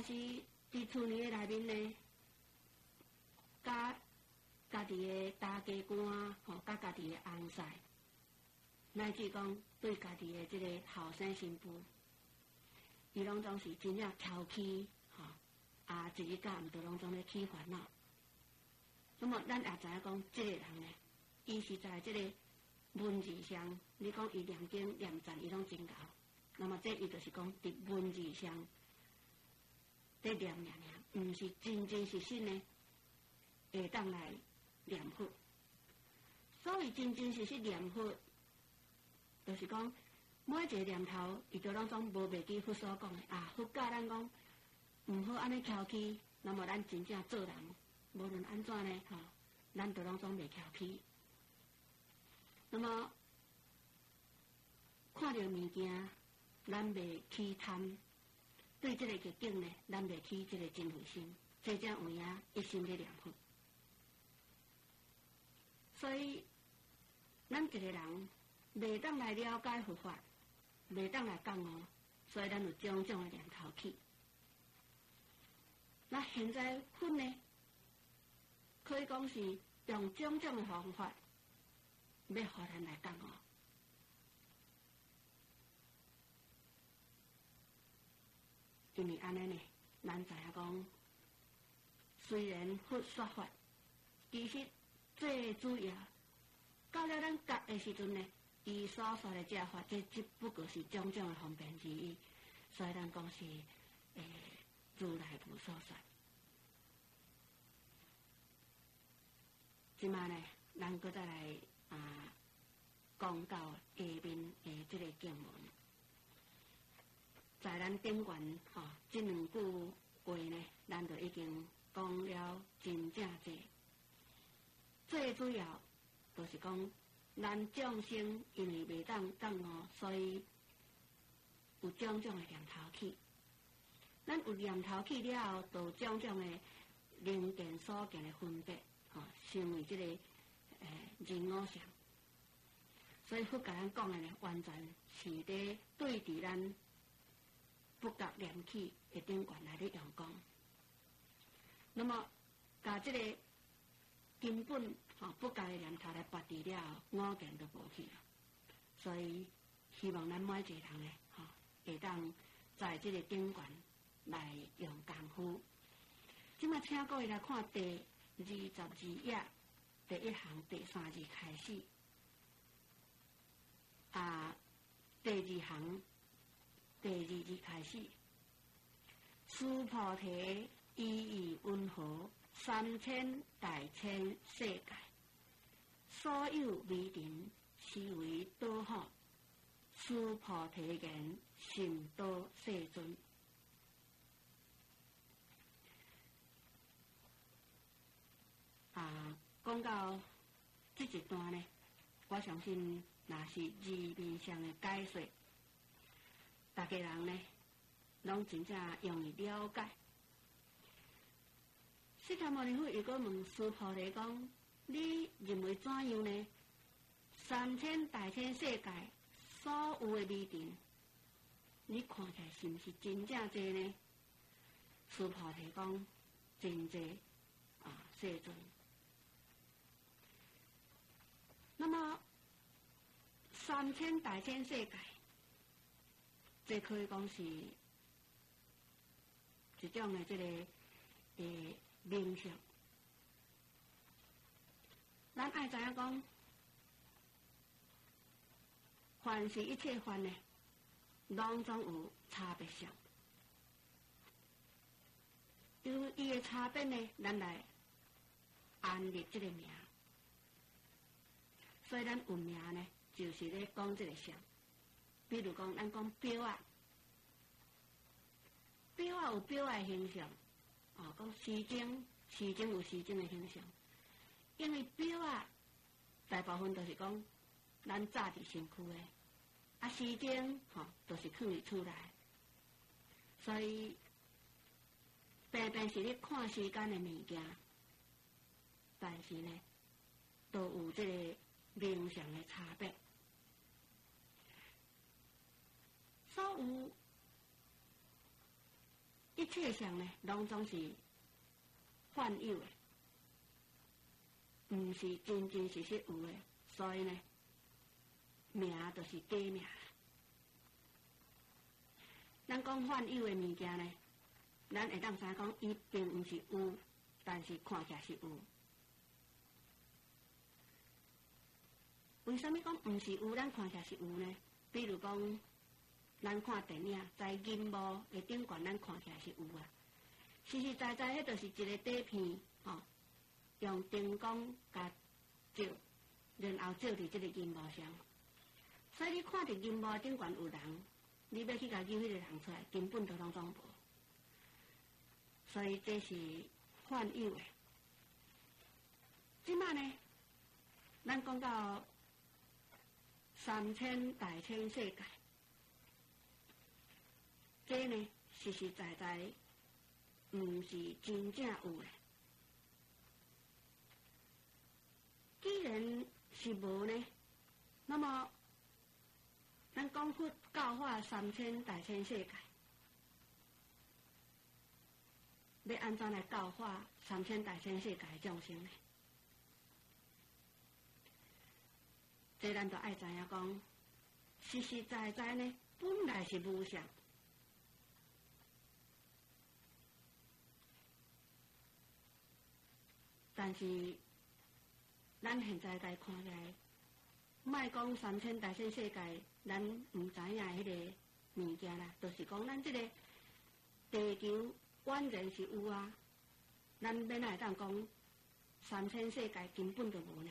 是伫厝内内面呢，家己的大家官吼，家己的翁婿，乃至讲对家己的这个后生新妇，伊拢总是真正挑起吼，一日到毋拢总咧起烦恼。那么咱也知影讲，这个人呢，伊是在这个文字上，你讲伊念经念赞，伊拢真高。那么这伊就是讲伫文字上，在念念，毋是真真实实呢，会当来念佛。所以真真实实念佛，就是讲每一个念头，伊都拢总无袂记佛所讲的佛教咱讲毋好安尼挑起，那么咱真正做人，无论安怎呢，咱都拢总袂挑起。那么看到物件，咱袂起贪，对这个逆境呢，咱袂起这个真慧心，这才有影一心咧念佛。所以，咱一个人袂当来了解佛法，袂当来觉悟，所以咱有种种的念头起。那现在佛呢，可以讲是用种种的方法，要互咱来觉悟。因为安尼呢，咱知影讲，虽然佛说法，其实最主要到了咱觉的时阵呢，伊所说的这法，这只不过是种种的方便之一，所以咱讲是如来佛所说。即摆呢，咱搁再来讲到下面的这个经文。在咱顶悬这两句话呢，咱就已经讲了真正济。最主要就是讲，咱众生因为袂当觉悟，所以有种种的念头起。咱有念头起了后，就有种种的零件所见的分别，成为这个人我相。所以佛甲咱讲的呢，完全是咧对伫咱不觉念起的顶悬来咧用功。那么，甲这个根本不觉的念头来拔除了后，五件都无去了。所以希望咱每一个人呢，会当在这个顶悬来用功夫。即马请各位来看第22页第1行第3字开始，第2行第2字开始，诸菩提依义温和，3000大千世界，所有微尘是为导好，诸菩提言甚多世尊。讲到这一段呢，我相信若是字面上的解说，大家人呢，拢真正容易了解。释迦牟尼佛又搁问须菩提讲：你认为怎样呢？3000大千世界所有的微尘，你看起来是不是真正多呢？须菩提讲：真多世尊。那么3000大千世界，这可以讲是一种的这个名相。咱爱知影讲，凡是一切法呢，拢总有差别相。由伊的差别呢，咱来安立这个名。所以咱有名呢，就是咧讲这个相。比如讲，咱讲表啊，表啊有表啊的形象，讲时钟有时钟的形象。因为表啊，大部分都是讲咱早伫身躯的，时钟都是放伫厝内，所以平平是咧看时间的物件，但是呢，都有这个名相的差别。所有一切上呢，拢总是幻有的，毋是真真实实有的，所以呢，名就是假名。咱讲幻有的物件呢，咱会当知讲，伊并毋是有，但是看起来是有。为什么讲毋是有，咱看起来是有呢？比如讲，咱看电影，在银幕的顶悬，咱看起来是有啊。实实在在，迄就是一个底片，用灯光甲照，然后照伫即个银幕上。所以你看伫银幕顶悬有人，你要去甲揪迄个人出来，根本就拢总无。所以这是幻有的。即摆呢，咱讲到3000大千世界，这呢实实在在毋是真正有的。既然是无呢，那么咱讲佛教化3000大千世界，要安怎来教化3000大千世界的众生呢？这咱就爱知影讲，实实在在呢，本来是无相。但是，咱现在来看起来，莫讲3000大千世界，咱毋知影迄个物件啦，就是讲咱即个地球宛然是有啊，咱要哪会当讲3000世界根本就无呢？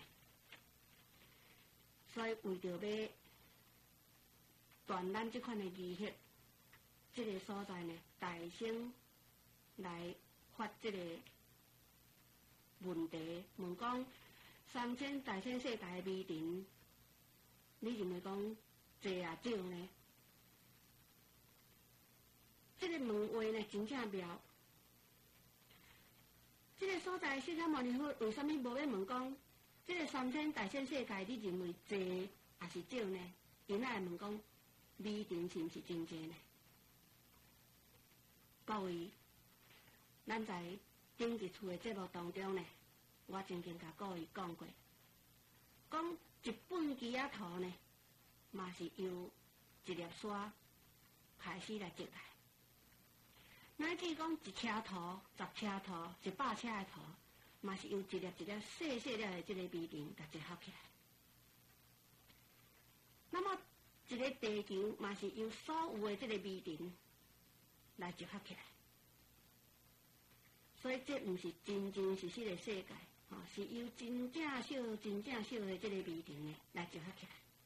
所以为着要断咱即款的疑惑，即个所在呢，大声来发即个问题，问讲3000大千世界的美婷，你认为讲济啊少呢？即个问话呢，真正妙。即个所在释迦牟尼佛为什么无要问讲？这个3000大千世界，你认为济还是少呢？因来问讲，美婷是毋是真济呢？各位，咱在顶一次的节目当中呢，我曾经甲各位讲过，讲一本机仔图呢，嘛是由一粒沙开始来积来。乃至讲一车图、10车图、100车的图。嘛是由一粒一粒细细粒的这个微尘甲集合起来。那么一个地球嘛是由所有的这个微尘来集合起来。所以这毋是真真实实的世界，是由真正少、真正少的这个微尘呢来集合起来。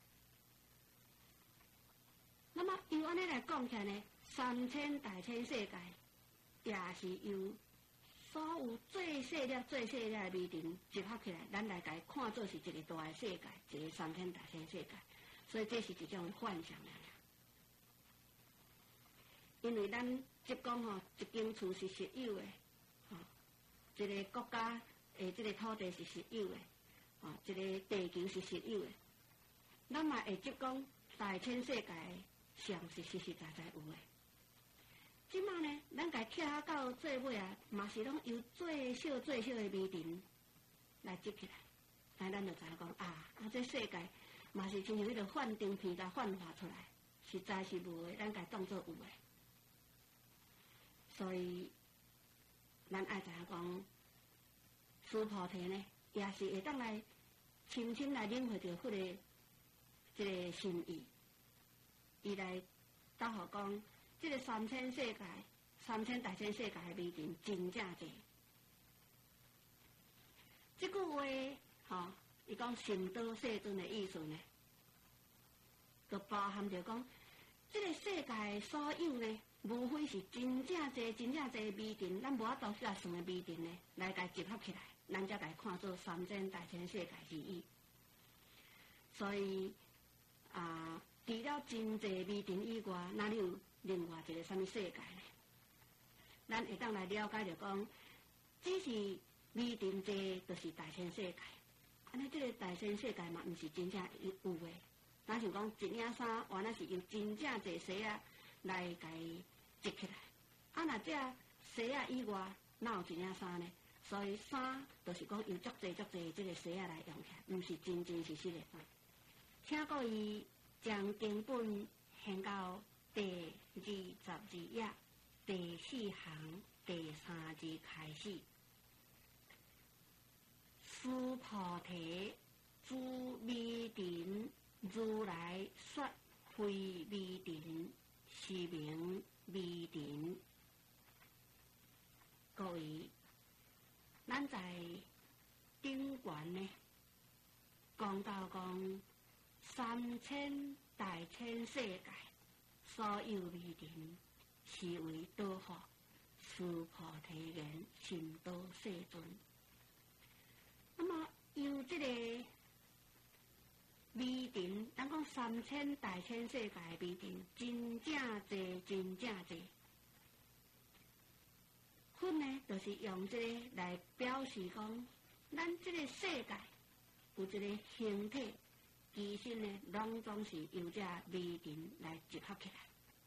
那么由安尼来讲起来呢，3000大千世界也是由所有最细粒、最细粒的微尘集合起来，咱来甲看作是一个大的世界，一个3000大千世界。所以这是一种幻想了。因为咱即讲一间厝是实有的，一个国家的这个土地是实有的，一个地球是实有的，咱嘛会即讲大千世界上是实实在在有的。即摆呢，咱家徛到最尾啊，嘛是拢由最小最小的微尘来积起来，咱就知影讲这世界嘛是亲像迄个幻灯片甲幻化出来，实在是无的，咱家当作有的。所以，咱爱知影讲，须菩提呢，也是会当来深深来领会到佛的这个心意，伊来答复讲。这个3000世界、3000大千世界的微尘真正多。这句话，伊讲深多世尊的意思呢，就包含着讲，这个世界所有呢，无非是真正多、真正多的微尘，咱无法度去来算的微尘呢，来甲集合起来，咱才甲看作3000大千世界之一。所以除了真济微尘以外，哪里有另外一个什么世界呢？咱会当来了解着讲，只是微尘济，就是大千世界。安尼，这个大千世界嘛，毋是真正有的。咱想讲一领衫，原来是由真正济细啊来甲伊积起来， 啊，若这鞋啊以外，哪有一领衫呢？所以衫就是讲由足济即个鞋啊来用起来，毋是真真实实的衫。请各位将经本掀到第22页第4行第3字开始。苏菩提诸微尘，如来说非微尘，是名微尘。各位，咱在顶悬呢，讲到讲3000大千世界，所有微尘是为导护苏菩提言心多世尊。那么由这个微尘，咱讲3000大千世界微尘，真正济，真正济。分呢，就是用这个来表示讲，咱这个世界有一个形体，其实呢，拢总是由这微尘来集合起来。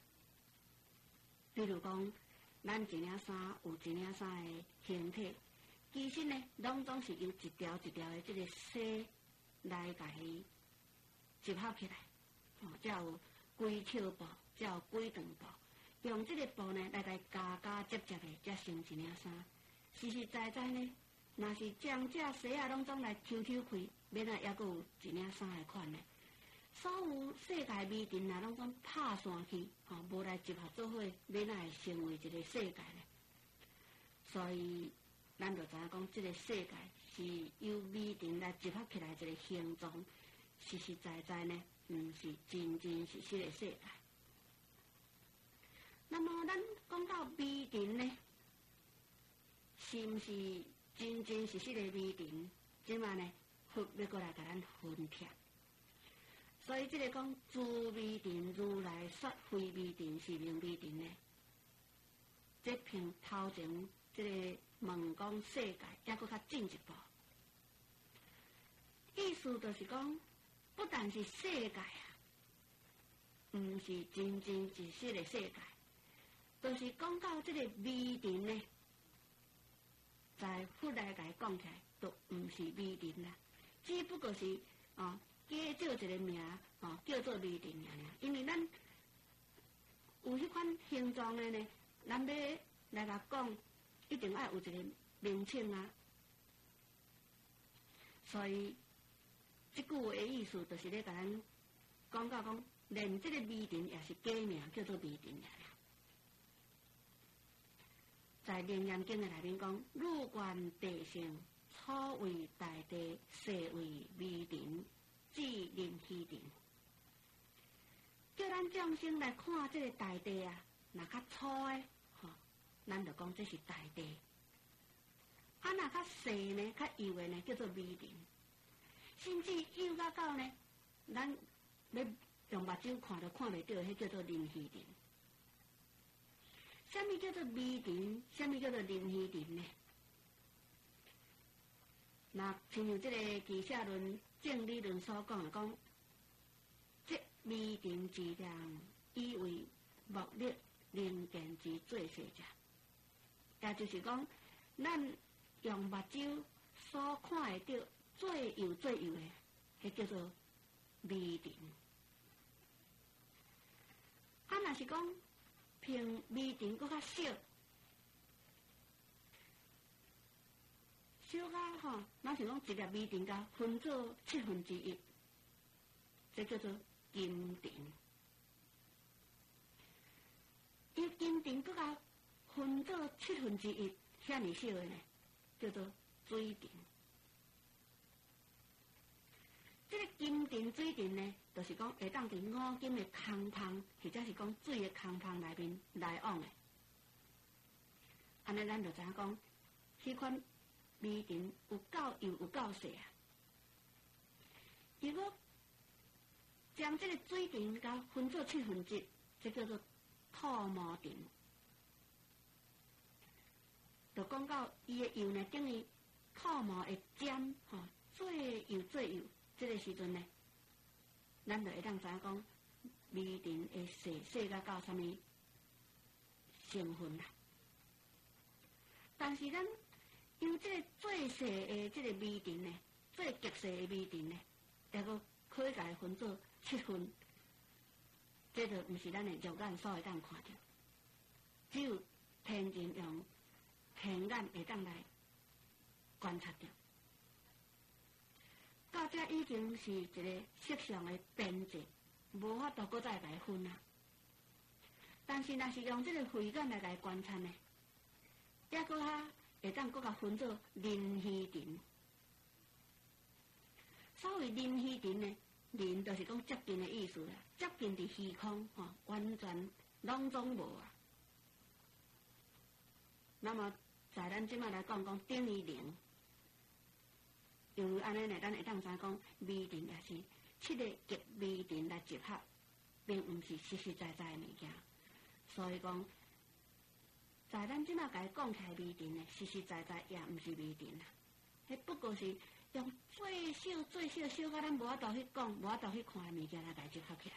比如讲，咱一领衫有一领衫的形体，其实呢，拢总是由一条一条的这个丝来甲伊集合起来。才有几尺布，才有几长布。用这个布呢来加接的，才成一领衫。实实在在呢，若是将这鞋啊拢总来抽开，免啊还阁有一领衫的款呢。所有世界微尘啊，拢总拍散去，无来集合做伙，免啊会成为一个世界呢。所以，咱就知影讲，这个世界是由微尘来集合起来一个形状，实实在在呢，毋是真真实实的世界。那么，咱讲到微尘呢，是毋是真真实实的微尘？即嘛呢，佛要过来甲咱分拆。所以，这个讲诸微尘，如来说非微尘，是名微尘呢。这篇头前这个问讲世界，还佫较进一步，意思就是讲，不但是世界啊，毋是真真实实的世界。就是讲到这个微尘呢，在佛来甲伊讲起来，都毋是微尘啦，只不过是加叫一个名叫做微尘尔。因为咱有迄款形状的呢，咱要来甲讲，一定要有一个名称啊。所以即句话的意思，就是咧甲咱讲到讲，连这个微尘也是假名，叫做微尘尔。在《楞严经》的内面讲，入观地性，初为大地，世为微尘，即任虚尘。叫咱众生来看这个大地啊，若较粗的，咱就讲这是大地；若较细呢，较幼的呢，叫做微尘。甚至幼到呢，咱要用目睭看都看袂到，迄叫做任虚尘。什么叫做微尘？什么叫做任虚尘呢？那亲像这个《俱舍论》正理论所讲的，讲这微尘之量，以为目力能见之最细者，也就是讲，咱用目睭所看会到最幼的，迄叫做微尘。若是讲凭微尘搁较小，小到咱是讲一粒微尘甲分做1/7，这叫做金尘。伊金尘搁较分做1/7，遐尼小的呢，叫做水尘。这个金尘、水尘呢，就是讲会当伫五金的空芳，或者是讲水的空芳内面来往的。安尼咱就知影讲，迄款微尘有够幼有够细啊。如果将这个水尘甲分做1/7，这叫做吐沫尘。就讲到伊的幼呢，等于吐沫的尖，最幼最幼。这个时阵呢，咱就会当知影讲，微尘会细到什么成分啦？ 但是咱用这个最细的这个微尘呢，最极细的微尘呢，也阁可以甲伊分做7分，这就毋是咱的肉眼所会当看到，只有天人用天眼会当来观察到。到这已经是一个色相的边界，无法度搁再来分啊。但是若是用这个慧眼来观察呢，也搁会当搁甲分做灵虚尘。所谓灵虚尘呢，灵就是讲接近的意思啦，接近伫虚空完全拢总无啊。那么在咱即摆来讲等于零，因为安尼呢，咱会当知讲微尘也是7个极微尘来集合，并毋是实实在在的物件。所以讲，在咱即摆甲伊讲起来微尘呢，实实在在也毋是微尘啦，迄不过是用最小最小小到咱无法度去讲、无法度去看的物件来甲伊集合起来。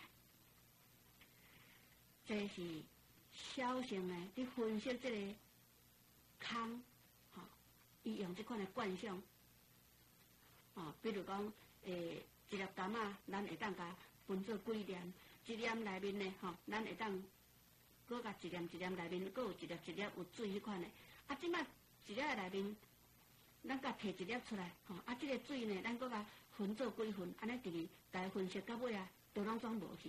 这是小乘呢，去分析这个空，伊用这款的观想，比如讲，一粒柑仔，咱会当甲分做几念，一念内面呢，咱会当搁甲一念一念内面，搁有一粒一粒有水迄款的。啊，即摆一粒的内面，咱甲摕一粒出来，啊，这个水呢，咱搁甲分做几份，安尼直直甲伊分析到尾啊，都拢总无去。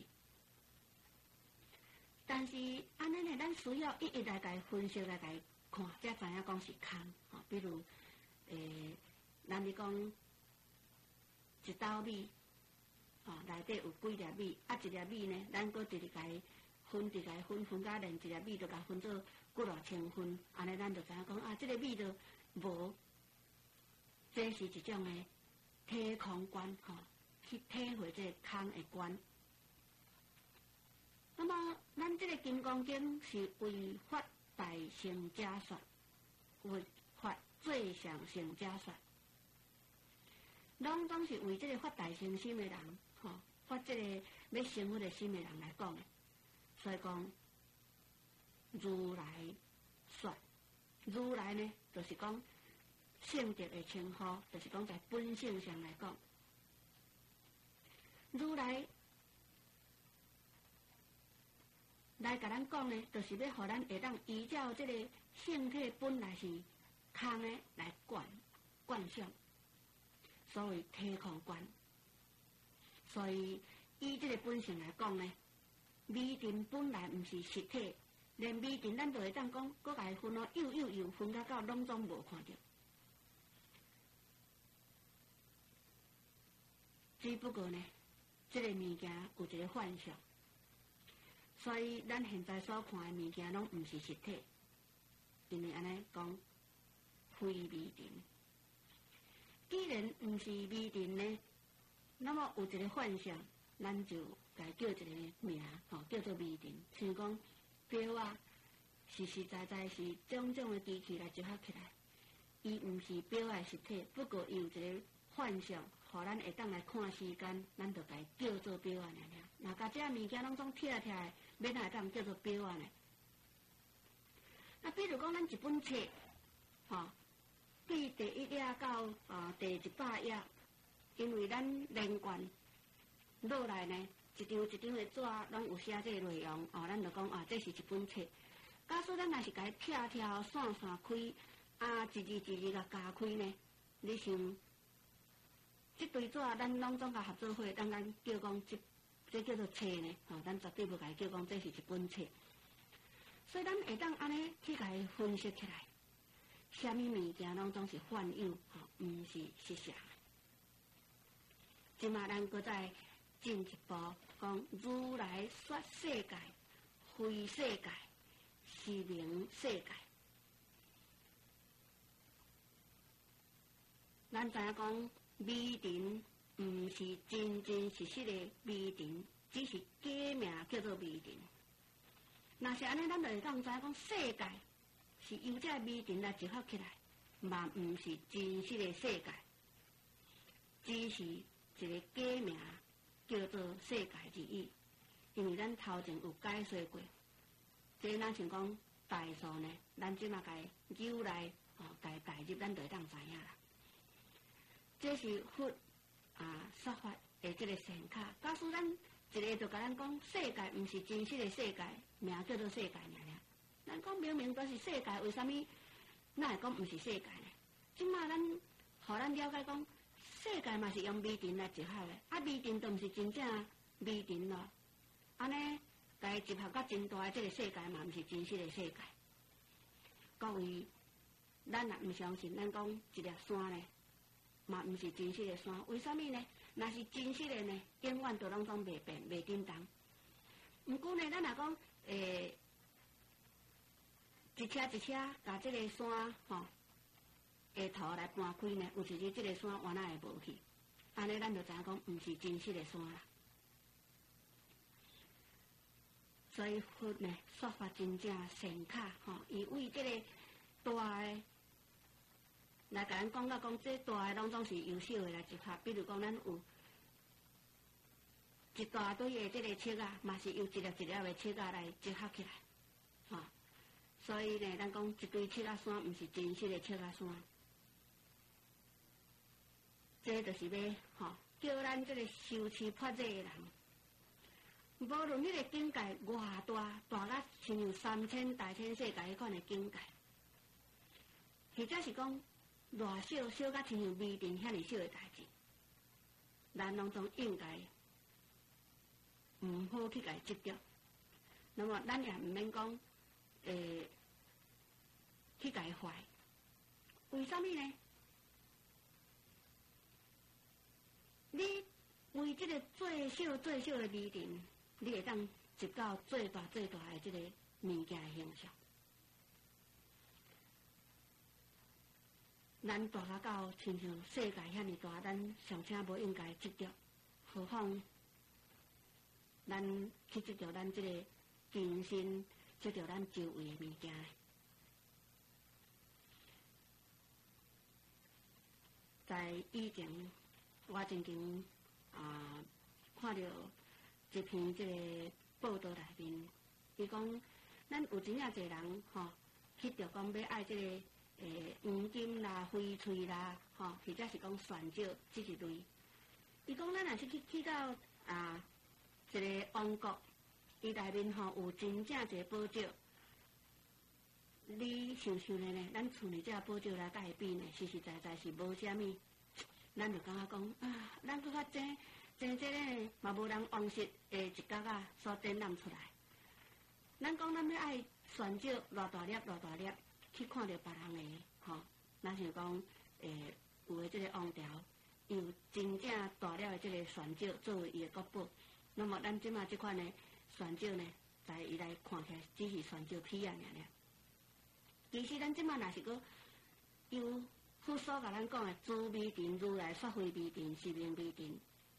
但是安尼呢，咱需要一一来甲伊分析来甲伊看，才知影讲是空。比如，咱咧讲一斗米，内底有几粒米，啊，一粒米呢，咱搁直直甲伊分甲连一粒米就甲分做几偌千分，安尼咱就知影讲啊，这个米就无。这是一种的体空观，去体会这个空的观。那么，咱这个《金刚经》是为发大乘者说，为发最上乘者说，拢总是为这个发大乘心的人，发这个要成佛的心的人来讲的。所以讲，如来说，如来呢，就是讲性德的称呼，就是讲在本性上来讲，如来来甲咱讲呢，就是要互咱会当依照这个性体本来是空的来观想，所谓体空观。所以以这个本性来讲呢，微尘本来毋是实体，连微尘咱都会当讲，搁甲伊分又分到拢总无看到。只不过呢，这个物件有一个幻象。所以，咱现在所看的物件拢毋是实体，因为安尼讲非微尘。既然毋是微尘呢，那么有一个幻象，咱就该叫一个名，叫做微尘。像讲表啊，实实在在是种种的机器来集合起来，伊毋是表的实体，不过伊有一个幻象，互咱会当来看时间，咱就该叫做表啊尔。若甲这物件拢总拆拆的。要哪会当叫做表啊呢？比如讲，咱一本册，对第1页到第100页，因为咱连贯落来呢，一张一张的纸拢有写这个内容，咱就讲这是一本册。假使咱若是甲伊拆拆散散开，一字甲加开呢，你想，这堆纸咱拢总甲合作伙，咱叫讲这叫做册呢，咱绝对无甲伊叫讲这是一本册。所以咱会当安尼去甲伊分析起来，啥物物件拢总是幻有，毋是实相。即马咱搁再进一步讲，如来说世界，非世界，是名世界。咱知影讲微尘。毋是真真实实的微尘，只是假名叫做微尘。若是安尼，咱就会当知讲世界是由这微尘来集合起来，嘛毋是真实的世界，只是一个假名叫做世界之意。因为咱头前有解说过，这咱像讲大数呢，咱即马甲由来甲带入，咱就会当知影啦。这是佛说法的即个善巧。假使咱一个就甲咱讲，世界毋是真实的世界，名叫做世界尔。咱讲明明都是世界，为什么哪会讲毋是世界呢？即马咱互咱了解讲，世界嘛是用微尘来集合的，微尘都毋是真正微尘咯。安尼，甲伊集合到真大的即个世界嘛，毋是真实的世界。各位，咱若毋相信，咱讲一粒山呢，嘛毋是真实的山。为什么呢？若是真实的呢，永远都拢总袂变，袂震动。毋过呢，咱若讲一车一车甲即个山的头来搬开呢，有时即个山原来会无去，安尼咱就知影讲毋是真实的山啦。所以佛呢说法真正善巧伊为即个大的来甲咱讲到讲，这大的拢总是由小的来集合。比如讲，咱有一大堆的即个册嘛是由一粒一粒的册来集合起来，所以呢，咱讲一堆册山，毋是真实的册山。这就是要叫咱这个修持破这的人，无论迄个境界偌大，大到亲像3000大千世界迄款的境界，或者是讲偌小，小到亲像微尘遐尼小的代志，咱拢总应该毋好去甲伊执着。那么咱也毋免讲去甲伊坏，为什么呢？你为这个最小最小的微尘，你会当集到最大最大的这个物件的形象。咱大到亲像世界遐尼大，咱尚且无应该执着，何况咱去执着咱这个精神，执着咱周围的物件呢？在以前，我曾经看到一篇这个报道内面，伊讲咱有真正侪人去着讲要爱这个黄金啦、翡翠啦，或者是讲玄石这一类。伊讲咱若是去到一个王国，伊内面有真正侪宝石，你想想呢？咱厝里这宝石来甲伊比呢，实实在在是无啥物。咱就感觉讲咱搁较精这呢，嘛无人王室的一角所展览出来。咱讲咱要爱玄石偌大粒偌大粒，去看到别人的咱想讲有的这个王朝有真正大粒的这个玄石作为伊的国宝，那么咱即马这款的玄石呢，在伊来看起来只是玄石片尔。其实咱即马若是搁有佛所甲咱讲的诸微尘，如来说非微尘，是名微尘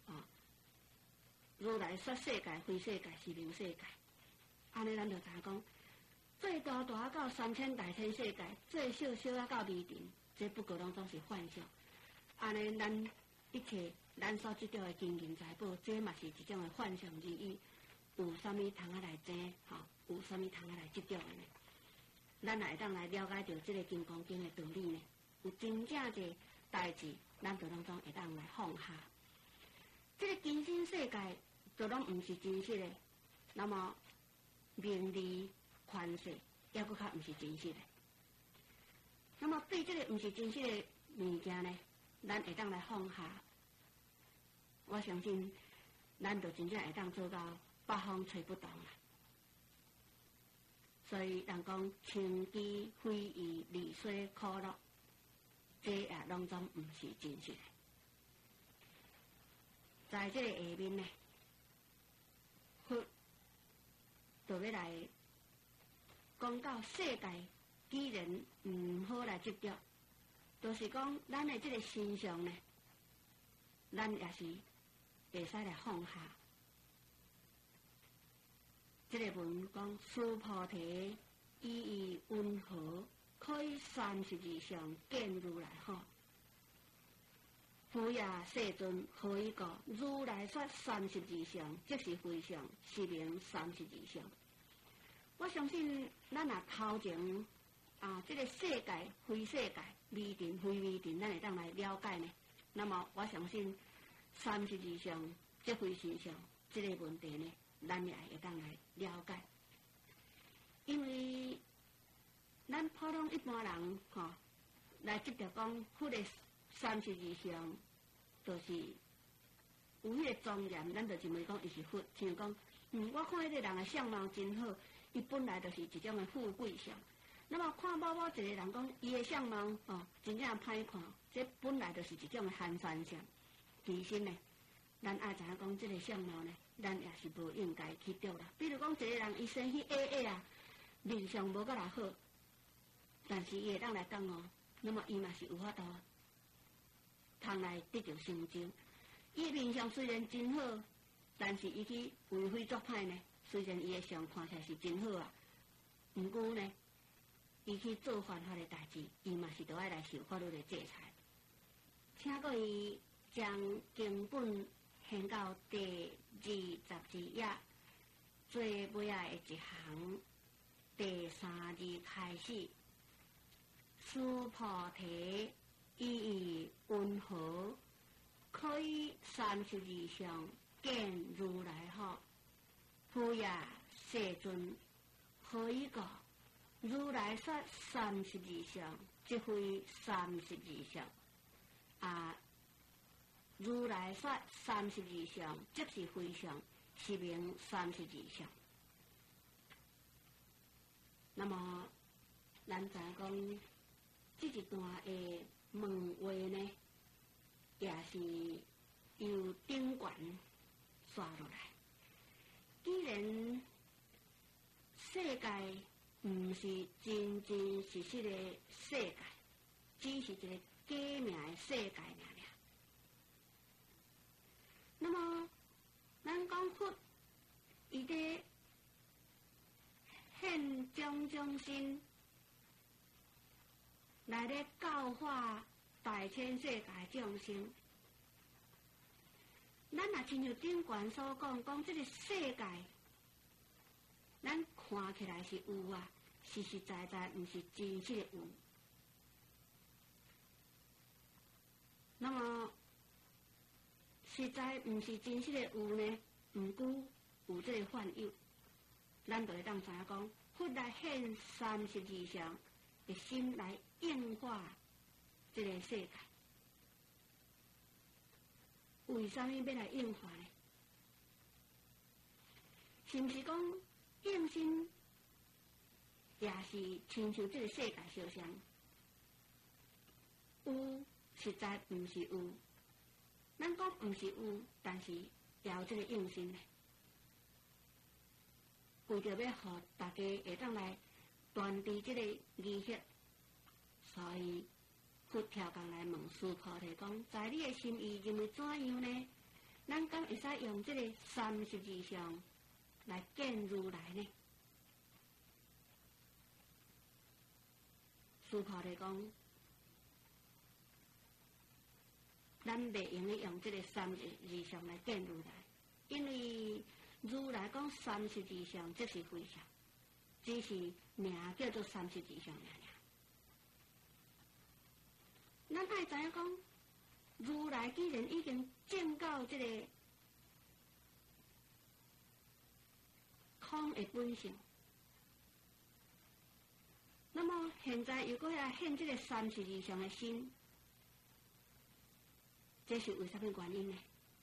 如来说世界非世界，是名世界。安尼咱就知影讲，最大大到3000大千世界，最小小到微尘，这不过拢总是幻象。安尼咱一切咱所执着的金银财宝，这嘛是一种的幻象而已。有啥物通来争有啥物通来执着的呢？咱也会当来了解到这个金刚经的道理呢。有真正的代志，咱就拢总会当来放下。这个今生世界就拢毋是真实的，那么名利权势也搁较毋是真实的。那么对这个毋是真实的物件呢，咱会当来放下。我相信，咱就真正会当做到北风吹不动啦。所以人讲清机非义，利水可乐。这也拢总毋是真实的。在这个下面呢，佛就要来讲到世界，既然毋好来执着，就是讲咱的这个身上呢，咱也是会使来放下。这个文讲，须菩提，以温和。可以32相见如来夫也世尊，何以故？如来说32相，即是非相，是名32相。 我相信咱若头前这个世界非世界、微尘非微尘，咱会当来了解呢。那么我相信32项这非现象这个问题呢，咱也会当来了解。因为咱普通一般人来执着讲，佛的32项，就是有迄个庄严，咱就认为讲伊是佛。像讲，我看迄个人的相貌真好，伊本来就是一种的富贵相。那么看某一个人讲，伊的相貌真正歹看，这本来就是一种的寒酸相。其实呢，咱爱知影讲，这个相貌呢，咱也是无应该去着啦。比如讲，一个人伊生去矮面相无甲来好，但是伊会当来讲那么伊嘛是有法度通来得到成就。伊面相虽然真好，但是伊去为非作歹呢，虽然伊的相看起来是真好不过呢，伊去做犯法的代志，伊嘛是都爱来受法律的制裁。请各位将经本献到第22页最尾的一行第3字开始。诸菩提意温和，可以32相见如来佛。普也世尊，何以故？如来说32相，即非32相。如来说32相，即是非相，是名32相。那么，咱知讲这一段的问话呢，也是由顶悬刷落来。既然世界不是真真实实的世界，只是一个假名的世界尔。那么，咱讲佛，伊在现种心来咧教化大千世界众生。咱若亲像顶悬所讲这个世界，咱看起来是有实实在在不是真实的有。那么实在不是真实的有呢，不过有这个幻有，咱就会当知影讲，佛来现32相的心来应化这个世界。为什么要来应化呢？是不是讲应心也是亲像这个世界相像？有实在不是有，咱讲不是有，但是也有这个应心呢。为着要互大家会当来传递这个仪式，所以佛跳工来问师菩提讲，在你的心意认为怎样呢？咱敢会使用这个32相来见如来呢？师菩提讲，咱袂用咧用这个32相来见如来，因为如来讲32相即是非相，只是名叫做32相尔。咱爱知影讲，如来既然已经证到这个空的本性，那么现在如果要现这个32相的心，这是为什么原因呢？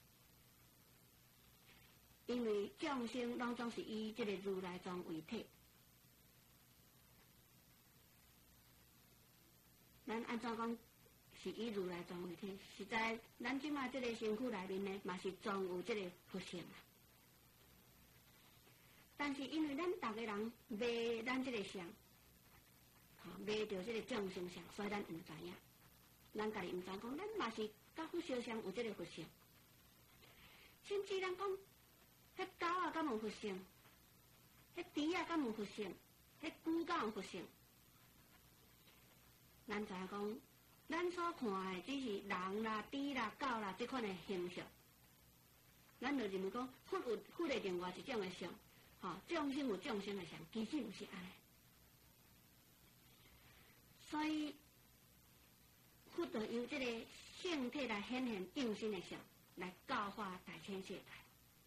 因为众生拢总是以这个如来藏为体，咱按照讲是以如来藏为体，实在咱即马这个身躯内面呢，嘛是装有这个佛性。但是因为咱大家人迷咱这个相，迷着这个众生相，所以咱唔知影，咱家己唔知讲，咱嘛是甲佛相像有这个佛性，甚至咱讲，迄狗敢有佛性，迄猪敢有佛性，迄龟敢有佛性，咱知影讲。咱所看的只是人啦、猪啦、狗啦这款的形象，咱就认为讲佛有另外一种的相， 众生有众生的相，其实毋是安尼。所以，佛陀用这个性体来显现众生的相，来教化大千世界。